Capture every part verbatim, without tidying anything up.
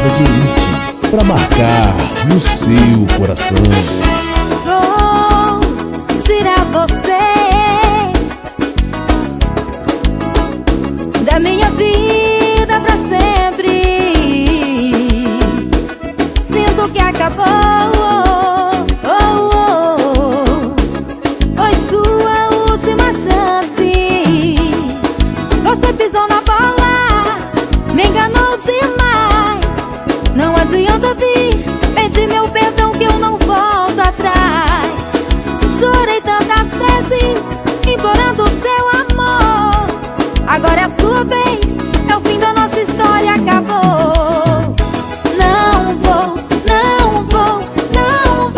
banda de elite pra marcar no seu coração. Vou tirar você da minha vida pra sempre. Sinto que acabou. Oh, oh, oh. Foi sua última chance. Você pisou na bola, me enganou demais. Não adianta vir pedir meu perdão que eu não volto atrás. Chorei tantas vezes implorando o seu amor. Agora é a sua vez, é o fim da nossa história, acabou. Não vou, não vou, não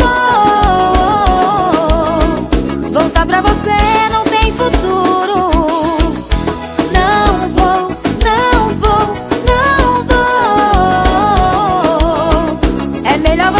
vou voltar pra você, não tem futuro. Não vou, não vou, não vou. É melhor você